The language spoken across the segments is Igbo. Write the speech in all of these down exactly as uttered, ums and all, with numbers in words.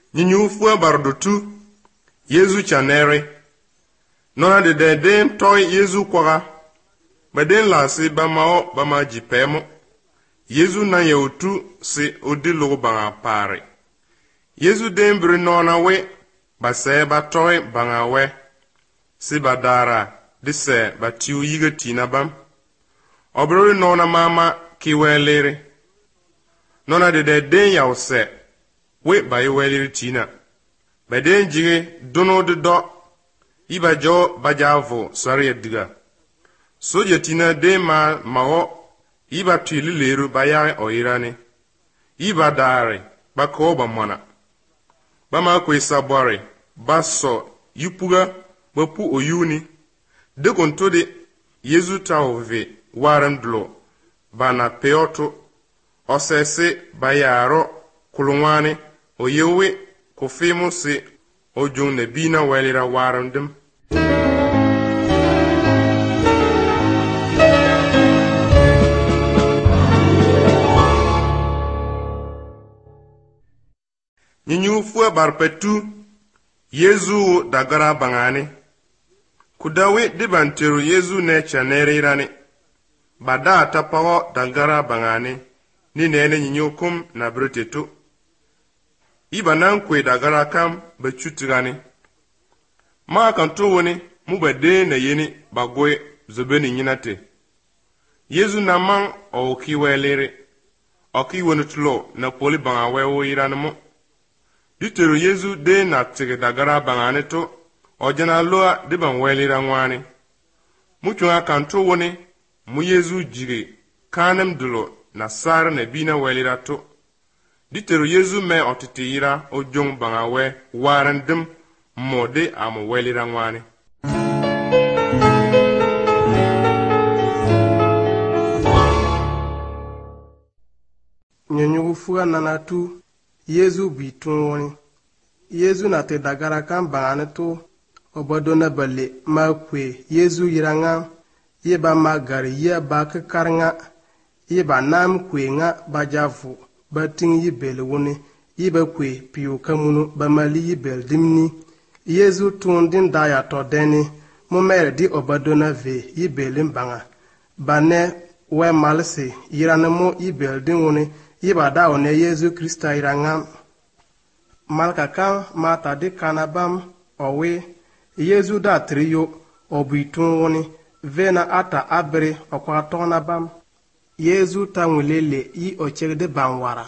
Nyinyu fua bardutu Yezu chanere nona de de den toy Yezu kwaga baden la si bamao bama jipemo Yezu na yautu si odilu banga pare Yezu den bri nona we base ba toy banga we si badara dise batiu yiga tina bam obro nona mama kiwelere nona de de den yause we ba yiwelere tina baden jige dono de do iba jo bajavo sariya diga soja tina de ma mao iba tili leru bayare oirani iba dare bako ba mona bama ko isabore baso yupuga bapu oyuni de kontode Yezu taove warandlo bana peoto osese bayaro kulungwane oyewe kofimo se ojung ne bina welira warandum Nyinyu fua barpetu Yezu dagara bangane kudawe dibanteru Yezu ne chanere irane bada tapawo dagara bangane ni nene nyinyu kum na bretetu ibanan kwe dagara kam bachutirane ma kanto woni mubade na yeni bagwe zobeni nyinate Yezu na man o kiwelere o kiwonu tulo na poli bangawe wo irane mo Diteru Yezu de na tige dagara bangane to ojana loa de ban welira ngwane muchunga kanto woni mu Yezu jige kanem dulo na sar na bina welira to Diteru Yezu me otitira ojong bangawe warandim mode am welira ngwane Nyonyu fuga nanatu Yezu bitun woni Yezu na te dagara kan bangane to obodo na bale ma kwe Yezu yiranga yeba magari ye ba karanga yeba nam kwe nga bajavu batin yibel woni yeba kwe piu kamunu bamali yibel dimni Yezu tundin daya to deni mo mere di obodo na ve yibel mbanga bane we malse yirana mo yibel din woni Iba da one Yezu Krista iranga malka kan mata de kanabam owe Yezu da trio obitun woni vena ata abre okwa tona bam Yezu tanwilele yi ochegde banwara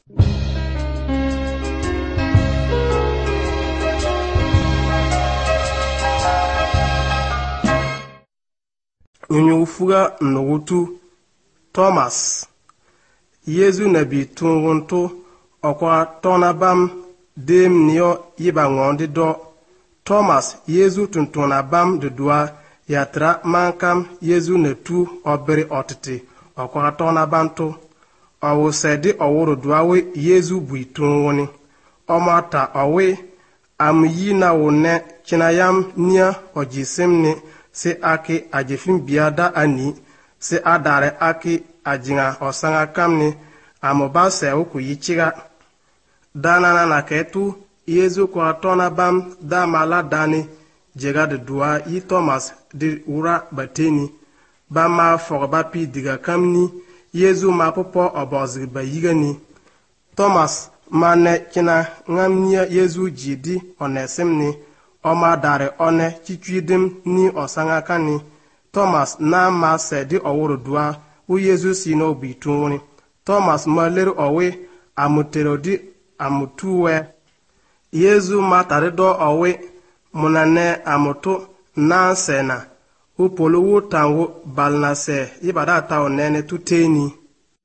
Nyunyu ufuga nugutu Thomas Yezu na bitun wonto okwa tona bam dem niyo yiba ngondi do Thomas Yezu tuntuna bam de doa yatra mankam Yezu na tu obere otiti okwa tona banto owo sedi oworo doawe Yezu buitun woni omata owe am yi na wonne chinayam nia ojisemni se ake ajefim biada ani se adare ake ajinga osanga kamni amoba se uku yichiga dana na ketu Yezu kwa tona bam da mala dani jega de dua yi Thomas de ura bateni ba ma fogba pi diga kamni Yezu ma popo obozi bayigani Thomas mane kina ngamnia Yezu jidi onesimni oma dare one chichwidim ni osanga kani Thomas na ma se di oworo dua u Yezu si no bituni Thomas maler owe amuterodi amutuwe Yezu matarido owe munane amutu na sena u poluwu tangu balnase ibada ta onene tuteni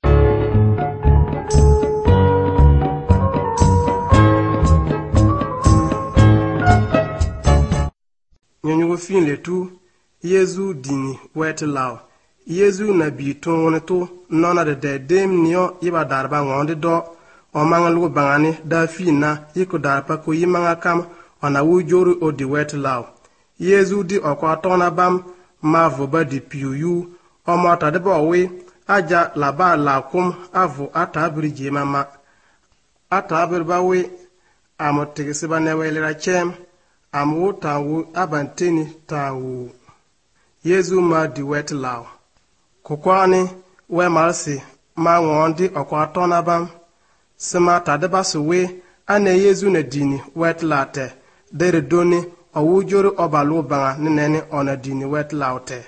Nyonyu fin letu Yezu dini wetlao Yezu na bitun woni to nona de de dem niyo iba darba ngonde do o mangalu bangani da fina iko darpa ko yimanga kam ona wujoru o di wetlaw Yezu di okwa tona bam ma voba di piuyu o mota de bo we aja laba la kum avu atabri jemama atabri ba we am tigisiba ne welira chem am wu ta wu abanteni ta wu Yezu ma di wet law kukwani we marsi ma wondi okwa tonabam sima tadeba suwe ane Yezu na dini wet late dere doni owujoro obalu banga neneni ona dini wet laute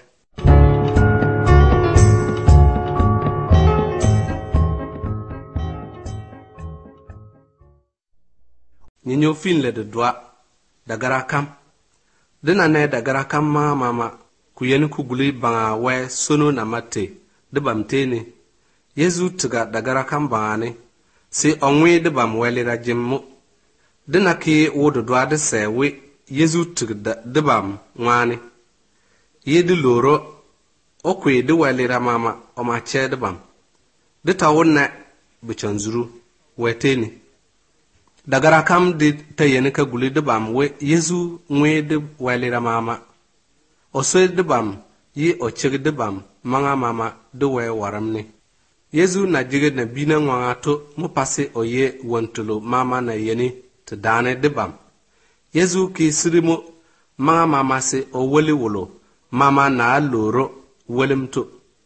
Nyinyo fin le de doa dagara kam dina ne dagara kam ma mama ku yen ku guli banga we sono na mate de bamtene Yezu tiga dagara kam bangane si onwe de bam wele ra jimmo dina ki wodo doa de sewe Yezu tiga de bam ngwane yedi loro okwe de wele ra mama o ma che de bam de tawonna bichanzuru weteni dagara kam de tayene ka guli de bam we Yezu ngwe de wele ra mama o so de bam yi o chig de bam manga mama de we waramne Yezu na jige na bina ngwa to mu passe o ye wontulo mama na yeni te dane de bam Yezu ki sirimo manga mama se o wole wolo mama na loro wolemto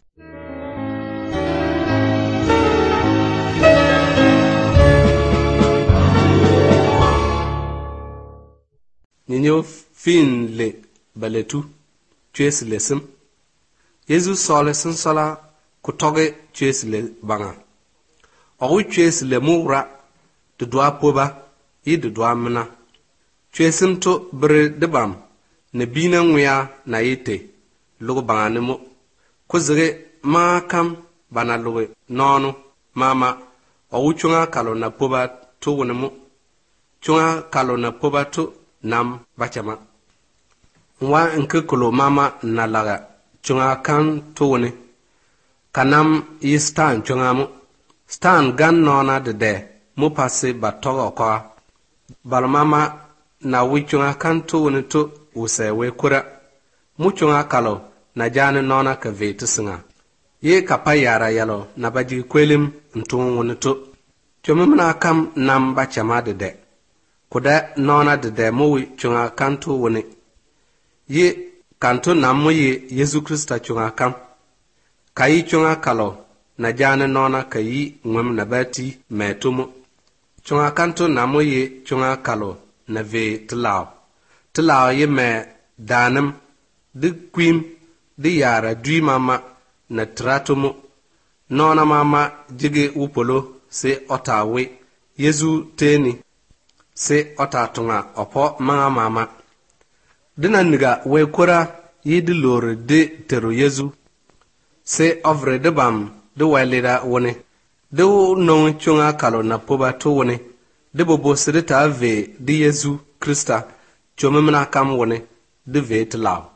Ninyo fin le baletu tues lesim Yezu sole sin sola kutoge tues le banga Ogu tues le mura de doa poba yi de doa mena tuesim to bre de bam ne bina ngwea na yite lugo banga nemo kuzege ma kam bana lugo nono mama ogu chunga kalo na poba to wonemo chunga kalo na poba to nam bachama wa nke kolo mama na laga chunga kan tone kanam yi stan chunga mu stan gan nona de de mu passe batogo kwa bal mama na wi chunga kan tone to use we kura mu chunga kalo na jane nona ka vetu singa ye kapayara yalo na baji kwelim ntun woni to chumuna kam nam bachama de de kuda nona de de mu wi chunga kan to woni ye kanto namu ye Yesu Krista chunga kam kayi chunga kalo na jane nona kayi ngwem na bati metumu chunga kanto namu ye chunga kalo na ve tlao tlao ye me danam de kwim de yara dui mama na tratumu nona mama jige upolo se otawe Yesu teni se otatunga opo manga mama dina niga we kura yidi lore de tero Yezu se ovre de bam de walira woni de no chunga kalo na poba to woni de bobo sirita ve de Yezu Krista chomemna kam woni de ve tlaw